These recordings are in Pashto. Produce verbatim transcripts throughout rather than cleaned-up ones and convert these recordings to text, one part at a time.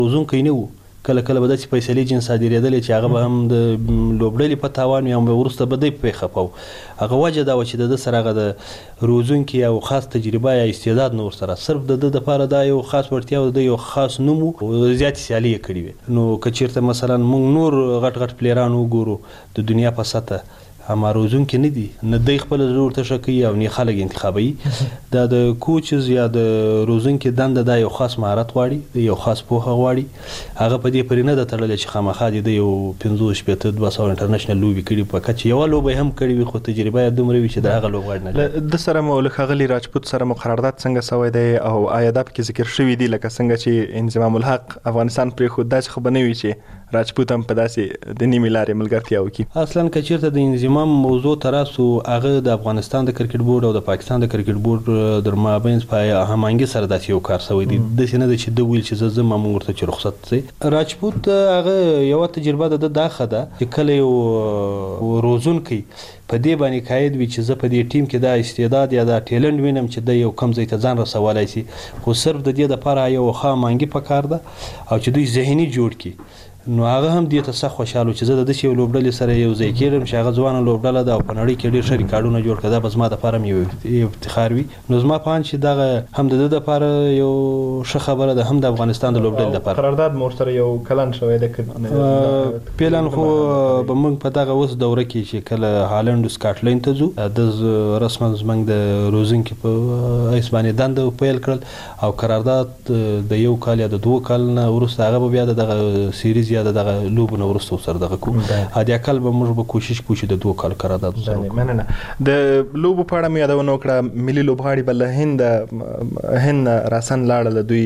روزونکی نه و، کله کله به داسې فیصلې جنس صادرېدلې چې هغه به هم د لوبډلې په تاوان وي او وروسته به دی پرې خفه و. هغه وجه دا وه چې د ده سره هغه د روزونکي او خاص تجربه یا استعداد نه ورسره، صرف د ده دپاره دا یو خاص وړتیا او د ده یو خاص نوم و، زیاتې سیالۍ یې کړې وې. نو که چېرته مثلا موږ نور غټ غټ پلیران وګورو د دنیا په سطح، اما روزونکي نه دي، نه دی خپله زړه ورته ښه کوي او نه خلک انتخابوي. دا د کوچز یا د روزونکي دنده دا یو خاص مهارت غواړي، یو خاص پوهه غواړي. هغه په دې پورې نه ده تړلې چې خامخا دې د یو پنځوس شپېته دوه سوه انټرنیشنل لوبې کړي، په کچ یوه لوبه هم کړې وي خو تجربه یې دومره وي چې د هغه لوبغاړي نه لري. د سره مو له ښاغلي راجپوت سره مو قرارداد څنګه سوی دی او آیا دا پکې ذکر شوي دي لکه څنګه چې انضمام الحق افغانستان پرېښود، داسې خو به نه وي چې راجپوت هم په داسې د نیمې لارې ملګرتیا وکړي؟ اصلا که چېرته د انضمام موضوع ته راسو، هغه د افغانستان د کرکټ بورډ او د پاکستان د کرکټ بورډ در مابین په هماهنګي سره داسې یو کار سوی دی. داسې نه ده چې ده ویل چې زه ځم موږ ورته چې رخصت شي. راجپوت هغه یوه تجربه د ده دا ښه ده چې کله یو روزونکی په دې باندې قاید وي چې زه په دې ټیم کې دا استعداد یا دا ټیلنټ وینم چې د یو کم ځای ته ځان رسولی شي، خو صرف د دې دپاره یو ښه هماهنګي پکار ده او چې دوی ذهني جوړ کړي. نو هغه هم دې ته سخت خوشحاله چې زه د داسې یو لوبډلې سره یو ځای کېږم چې هغه ځوانه لوبډله ده او په نړۍ کې ډېر ښه ریکارډونه جوړ کړه. دا به زما دپاره هم یو افتخار وي. نو زما په اند چې دغه هم د ده دپاره یو ښه خبره ده، هم د افغانستان د لوبډلې دپاره. قرارداد مو ورسره یو کلن شوی دی؟ پلان خو به موږ په دغه اوس دوره کې چې کله هالند و سکاټلند ته ځو، د رسما زموږ د روزونکي په حیث باندې دنده پیل کړل او قرارداد د یو کال یا د دوه کال نه وروسته هغه به بیا د دغه سیریز یا دغه لوبو نه وروسته ورسره دغه کوو. ادیا کال به موږ به کوشش کوو چې د دوه کال قرارداد ورسره وکړو. مننه. د لوبو په اړه مې یادونه وکړه، ملي لوبغاړي به له هند هند راسن لاړل، دوی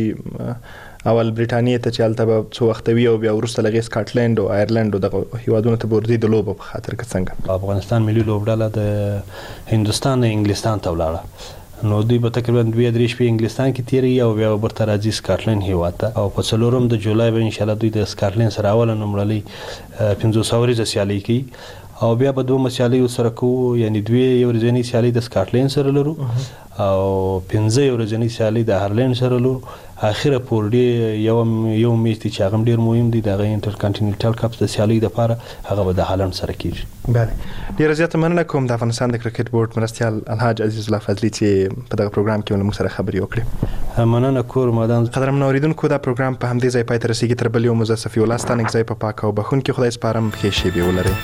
اول برټانیې ته چې هلته به څو وخته وي او بیا وروسته له هغې سکاټلند او آیرلند او دغه هېوادونو ته به ورځي د لوبو په خاطر. که څنګه افغانستان ملي لوبډله د هندوستان نه انګلستان ته ولاړه، نو دوی به تقریبا دوه درې شپې انګلستان کې تېروي او بیا به برته راځي سکاټلند هېواد ته، او په څلورم د جولای به انشاءالله دوی د سکاټلند سره اوله نومړلۍ پنځوس اوریزه سیالۍ کوي او بیا به دوه سیالۍ ورسره کوو، یعنې دوې یو ورځنۍ سیالۍ د سکاټلند سره لرو او پنځه یو ورځنۍ سیالۍ د آیرلند سره لرو. اخره پور ډې یو یو میچ دی چې هغه هم ډېر مهم دی، د هغه انټر کانټیننټل کپ د سیالۍ دپاره، هغه به د هالند سره کېږي. بله، ډېره زیاته مننه کوم د افغانستان د کرکټ بورډ مرستیال الحاج عزیز الله فضلي چې په دغه پروګرام کې له موږ سره خبرې وکړې. مننه کور مادام. قدرمنو اورېدونکو، دا پروګرام په همدې ځای پای ته رسېږي. تر بل یو مو زه صفي الله ستا نږدې په پاک او بښونکي خدای سپارم. ښې شېبې ولرئ.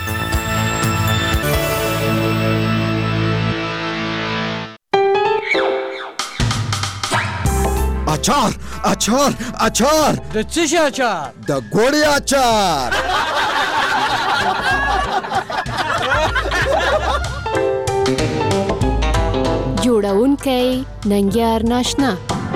اچار اچار اچار د څه شي اچار؟ د ګوړې اچار. جوړونکی ننګیار ناشنا.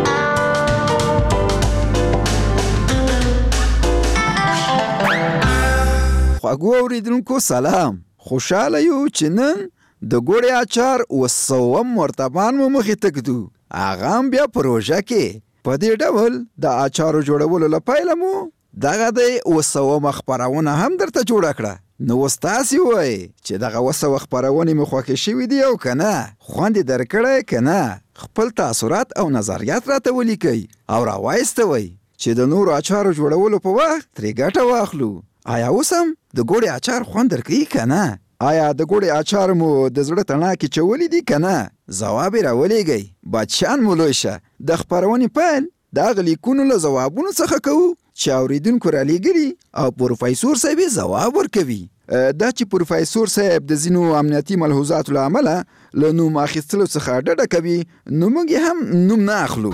خواږو اورېدونکو سلام، خوشحاله یو چې نن د ګوړې اچار اوه سوم مرتبان مو مخې ته ږدو. هغه هم بیا پروژه کې په دې ډول د اچارو جوړولو له پیله مو دغه د اوه سومه خپرونه هم درته جوړه کړه. نو اوس تاسې ووایئ چې دغه اوه سوه خپرونې مو خوښې شوي دي او که نه، خوند یې درکړی که نه. خپل تاثرات او نظریات راته ولیکئ او راوایستوئ چې د نورو اچارو جوړولو په وخت ترې ګټه واخلو. آیا اوس هم د ګوړې اچار خوند درکوي که نه؟ آیا د ګوړې اچار مو د زړه تڼاکې چولی دي که نه؟ ځواب یې راولېږئ. بادشان مو لوی شه. د خپرونې پیل د هغه لیکونو له ځوابونو څخه کوو چې اورېدونکو رالیږلي او پروفیسور صاحب یې ځواب ورکوي. دا چې پروفیسور صاحب د ځینو امنیتي ملحوظاتو له امله له نوم اخیستلو څخه ډډه کوي، نو موږ یې هم نوم نه اخلو.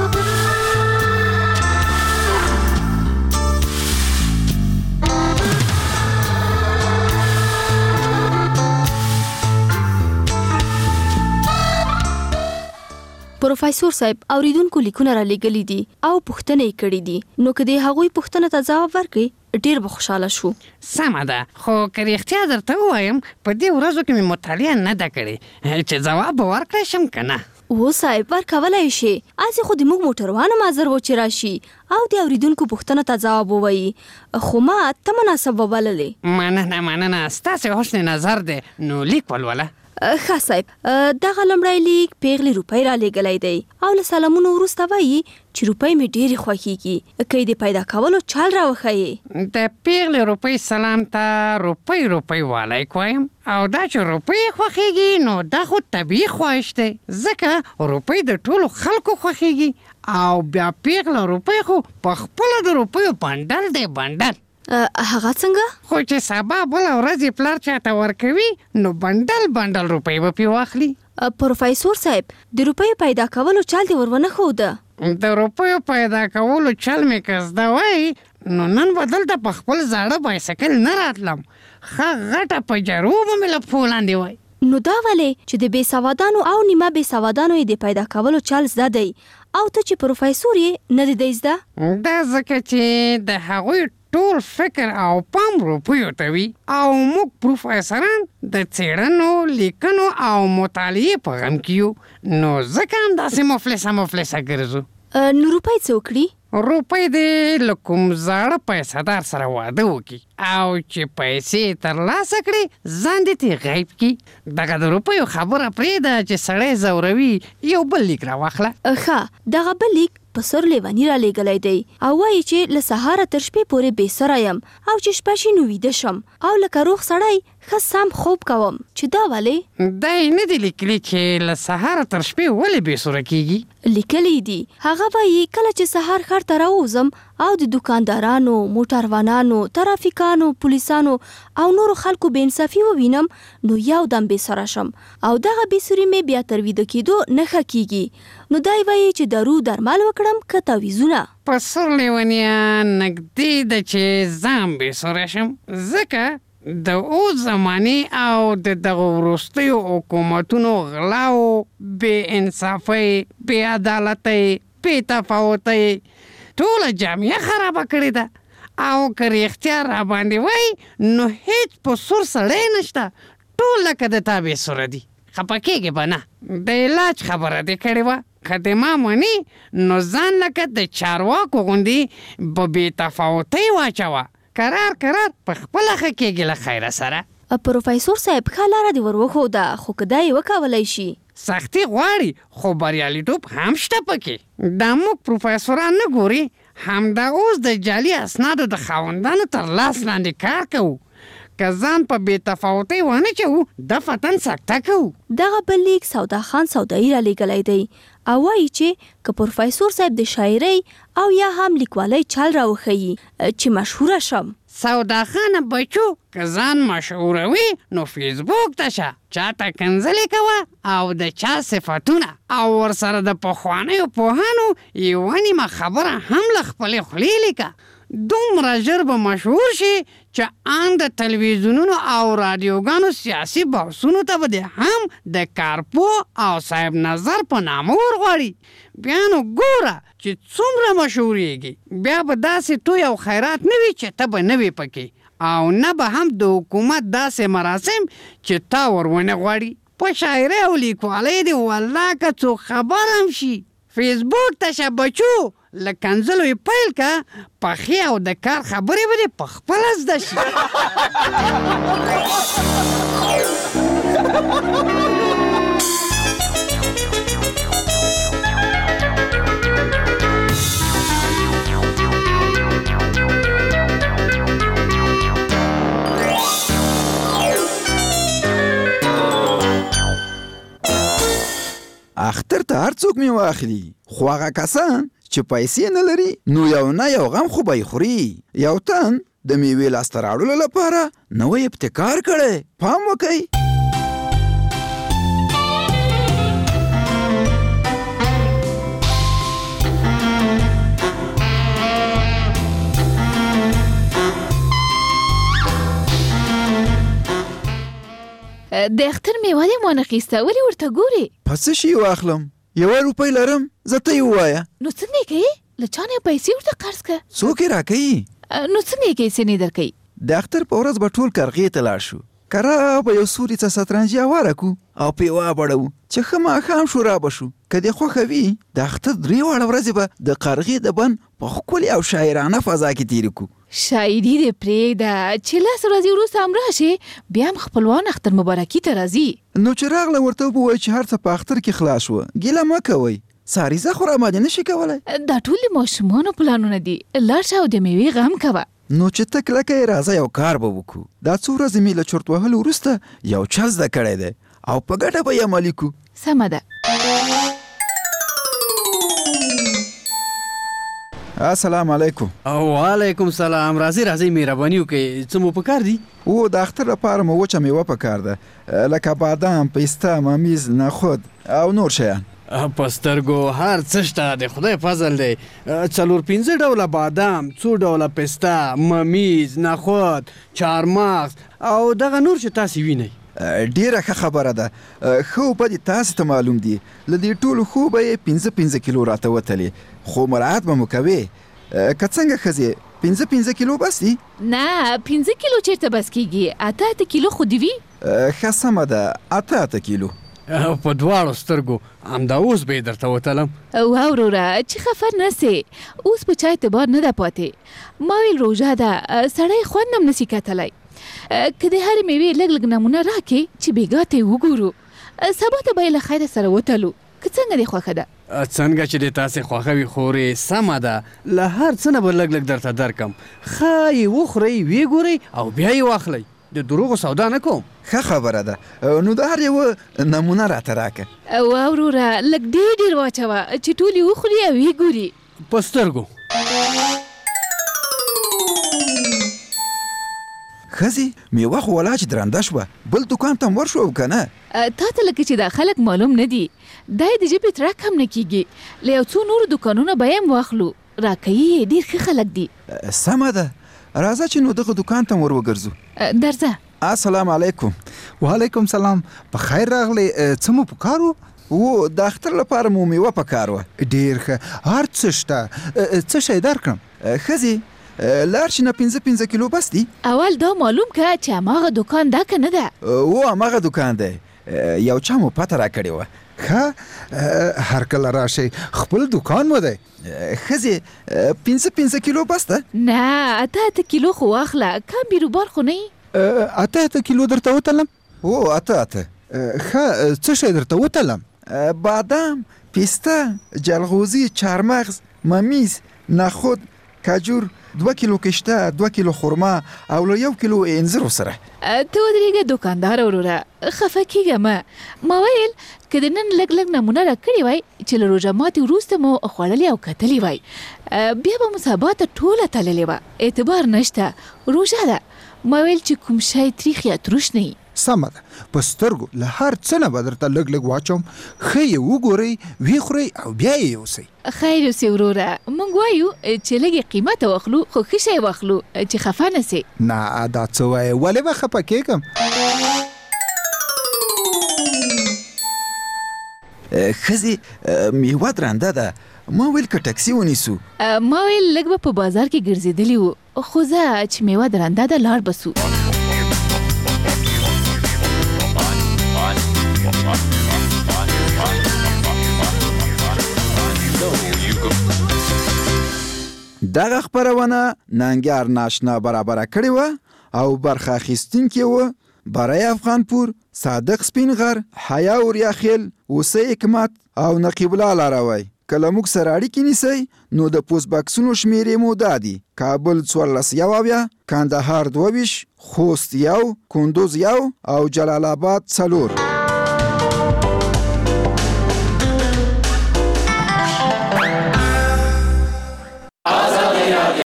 پروفیسور صاحب اوریدونکو لیکونه را لېږلي دي او پوښتنې یې کړي دي، نو که د هغوی پوښتنه ته ځواب ورکړي ډېر به خوشحاله شو. سمه ده، خو که رښتیا درته ووایم په دې ورځو کې مې مطالعه نه ده کړې چې ځواب به ورکړی شم که نه. و صاحب ورکولی شي، هسې خو د موږ موټروانو معذر و چې راشي او د اوریدونکو پوښتنه ته ځواب ووایي، خو ما ته مناسب وبللې. مننه مننه، ستاسې حسن نظر دی، نو لیک ولوله. ښه صاحب، دغه لومړی لیک پیغلې روپۍ را لېږلی دی او له سلامونو وروسته وایي چې روپۍ مې ډېرې خوښېږي، که یې د پیدا کولو چل راوښیې. د پیغلې روپۍ سلام ته روپۍ روپۍ والی کویم او دا چې روپۍ خوښېږي نو دا خو طبیعي خواهش دی، ځکه روپۍ د ټولو خلکو خوښېږي او بیا پیغله روپۍ خو په خپله د روپیو بنډل دی بنډل. هغه څنګه؟ خو چې سبا بله ورځ پلار چاته ورکوي نو بنډل بنډل روپۍ به پې واخلي. پروفیسور صاحب، د روپیو پیدا کولو چل دې ور ونه ښوده؟ د روپیو پیدا کولو چل مې که زده وای نو نن به دلته په خپل زاړه بایسکل نه راتلم، ښه غټه پجرو به مې له پښو لاندې وای. نو دا ولې چې د بې سوادانو او نیمه بې سوادانو یې د پیدا کولو چل زده دی او ته چې پروفیسور یې نه دی زده؟ دا ځکه چې د هغوی ټول فکر او پام روپیو ته وي او موږ پروفیسران د څېړنو، لیکنو او مطالعې په غم کې یو، نو ځکه هم داسې مفلسه مفلسه ګرځو. نو روپۍ څه وکړي؟ روپۍ دې له کوم زاړه پیسهدار سره واده وکړي او چې پیسې ترلاسه کړي ځان دې ترې غیب کړي. دغه د روپیو خبره پرېږده چې سړی ځوروي، یو بل لیک راواخله. ښه، دغه بل لیک په سر لیوني را لېږلی دی او وایي چې له سهاره تر شپې پورې بې سره یم او چې شپه شي نو ویده شم او لکه روغ سړی ښه سم خوب کوم. چې دا ولې؟ دا یې نه دي لیکلي چې له سهاره تر شپې ولې بې سوره کېږي. لیکلی دي، هغه وایي کله چې سهار ښار ته راووځم او د دوکاندارانو، موټروانانو، ترافیکانو، پولیسانو او نورو خلکو بې انصافي ووینم نو یو دم بې سره شم او دغه بې سوري مې بیا تر ویده کېدو نه ښه کېږي. نو دی وایي چې دارو درمل وکړم که تعویضونه. په سر لیونیا نږدې ده چې ځان بې سوره شم، ځکه د اوس زمانې او د دغه وروستیو حکومتونو غلاو، بې انصافۍ، بې عدالتۍ، بې تفاوتۍ ټوله جامعه خرابه کړې ده او که رښتیا راباندې وای نو هیڅ په سور سړی نشته، ټول لکه د تا بې سوره دي. خفه کېږې به نه، د علاج خبره دې کړې وه، که دې ما مني نو ځان لکه د چارواکو غوندې به بې تفاوتۍ واچوه، قرار قرار په خپله ښه کېږي له خیره سره. پروفیسور صاحب، ښه لاره دې ور وښوده، خو که دا یې وکولی شي. سختي غواړي خو بریالیتوب هم شته پکې. دا موږ پروفیسوران نه ګوري، همدا اوس د جعلي اسنادو د خاوندانو تر لاس لاندې کار کوو. که ځان په بې تفاوتۍ ونه چوو د فتن سکته کوو. دغه بل لیک سودا خان سودایي را لېږلی دی او وایي چې که پروفیسور صاحب د شاعرۍ او یا هم لیکوالۍ چل راوښیي چې مشهوره شم. سودا خانه بچو، که ځان مشهوروي نو فیسبوک ته شه، چاته کنځلې کوه او د چا صفتونه او ورسره د پخوانیو پوهانو یوه نیمه خبره هم له خپلې خولې لیکه. دومره ژر به مشهور شي چې ان د تلویزیونونو او رادیوګانو سیاسي بحثونو ته به د هم د کارپو او صاحب نظر په نامه ورغواړي. بیا نو ګوره چې څومره مشهورېږي، بیا به داسې توی او خیرات نه وي چې ته به نه وي پکې او نه به هم د حکومت داسې مراسم چې تا ور ونه غواړي. په شاعرۍ او لیکوالۍ دې والله که څوک خبر هم شي، فیسبوک ته شه بچو، له کنځلو یې پیل که، پخې او د کار خبرې به دې په خپله زده شي. اختر ته هر څوک مې واخلي، خو هغه کسان چې پیسې نه لري نو یو نه یو غم خو به یې خوري. یو تن د میوې لاسته راوړلو لپاره نوی ابتکار کړی، پام وکئ. د اختر میوه دې مو نخیسته، ولې ورته ګورې؟ په څه شي واخلم؟ یوه روپۍ لرم، زه ته یې ووایه. نو څنګه یې کوې؟ له چا نه پیسې ورته قرض کړه. څوک یې راکوي؟ نو څنګه یې کوې سینې در کوي؟ د اختر په ورځ به ټول کرغې ته لاړ شو، کره به یو سوري څه سترنجي هواره کړو او پې وابړوو چې ښه ماښام شو را به شو که دې خوښه وي د اختر درې واړه ورځې به د قرغې د بند په ښکلې او شاعرانه فضا کې تېرې کړو. شاعري دې پرېږده چې لس ورځې وروسته هم راشې بیا هم خپلوان اختر مبارکي ته راځي. نو چې راغله ورته ووایي چې هر څه په اختر کې خلاص شوه ګیله مه کوئ. ساریزه خو راباندې نشي کولی. دا ټول د ماشومانو پلانونه دي. لاړ شه او د میوې غم کوه. نو چې ته کلکه یې راځه یو کار به وکړو. دا څو ورځې مې له چرت وهلو وروسته یو چل زده کړی دی او په ګډه به یې عملي کړو. سمه ده. السلام علیکم. وعلیکم سلام. راځئ راځئ مهرباني وکړئ. څه مو پکار دي؟ او د اختر لپاره مو وچه میوه پکار ده لکه بادام، پیسته، ممیز، نخود او نور شیان. په سترګو هر څه شته د خدای فضل دی. څلور پنځه ډوله بادام، څو ډوله پیسته، ممیز، نخود، چهارمغز او دغه نور چې تاسې وینئ. ډیره ښه خبره ده. ښه به دې تاسې ته معلوم دي له دې ټولو خو به یې پنځه پنځه کیلو راته وتلې خو مراعات به مو کوې. که څنګه ښځې پنځه پنځه کیلو بس دي؟ نه پنځه کیلو چېرته بس کېږي. اته اته کیلو خو دې وي. ښه سمه ده اته اته کیلو. په دواړو سترګو همدا اوس به یې درته وتلم. وا وروره چې خفه نه سې. اوس په چا اعتبار نه ده پاتې. ما ویل روژه ده سړی خوند هم نسي کتلی. که د هرې میوې لږ لږ نمونه راکې چې بېګا ته یې وګورو. سبا ته به یې له خیره سره وتلو. که څنګه دې خوښه ده؟ څنګه چې دې تاسې خوښه وي خورې سمه ده. له هر څه نه به لږ لږ درته درکم. ښه یې وخورئ ویې ګورئ او بیا یې واخلئ. د دروغو سودا نه کوم. ښه خبره ده. نو د هر یوه نمونه راته راکه. وا وروره لږ ډېر ډېر واچوه چې ټول یې وخوري او یې ګوري. په سترګو. ښځې میوه خو ولا چې درنده شوه بل دوکان ته هم ورشو او که نه. تا ته لکه چې دا خلک معلوم نه دي. دا یې د ژبې ترک هم نه کېږي. له یو څو نورو دوکانونه به یې هم واخلو. راکوي یې ډېر ښه خلک دي. سمه ده. راځه چې نو دغه دوکان ته ور وګرځو. درځه. السلام علیکم. وعلیکم سلام. په خیر راغلی. څه مو پکار و؟ و د اختر لپاره مو میوه پکار وه. ډېر ښه. هر څه شته. څه شی درکړم؟ ښځې لاړ شي نه پنځه پنځه کیلو بس دي. اول دا معلوم که چې هماغه دوکان دا که نه ده. و هماغه دوکان دی. یو چا مو پته را کړې وه. ښه هر کله راشئ خپل دوکان مو دی. ښځې پنځه پنځه کیلو بس ده؟ نه اته اته کیلو خو واخله. کم بیروبار خو نه یي. اته اته کیلو درته وتلم؟ او اته اته. ښه څه شی درته وتلم؟ بادام، پیسته، جلغوزي، چهارمغز، ممیز، نخود، کجور، دوه کیلو کشته، دوه کیلو خرما او له یو کیلو انځرو سره. ته ودرېږه دوکاندار وروره خفه کېږه مه. ما ویل که د نن لږ لږ نمونه راکړې وای چې له روژه ماتې وروسته مو خوړلې او کتلې وای بیا به مو سبا ته ټوله تللې وه. اعتبار نشته. روژه ده. ما ویل چې کوم شی تریخ یا تروش نه وي. سمه ده. په سترګو له هر څه نه به درته لږ لږ واچوم. ښه یې وګورئ ویې خورئ او بیا یې یوسئ. خیر اوسې وروره. موږ وایو چې لږ یې قیمته واخلو خو ښه شی واخلو چې خفه نه سې. نه دا څه وایې ولې به خفه کېږم. ښځې میوه درنده ده. ما ویل که ټکسي ونیسو. ما ویل لږ به په بازار کې ګرځېدلي وو خو زه چې میوه درنده ده لاړ به سو. دغه خپرونه ننګیار ناشنا برابره کړې وه او برخه اخیستونکي وه برای افغانپور، صادق سپینغر، حیا اوریاخیل، اوسه حکمت او نقیب الله لاروی. که له موږ سره اړیکې نیسئ نو د پوسټ باکسونو شمېرې مو دا دي: کابل څوارلس یو اویا، کندهار دوه ویشت، خوست یو، کندوز یو او جلال آباد څلور.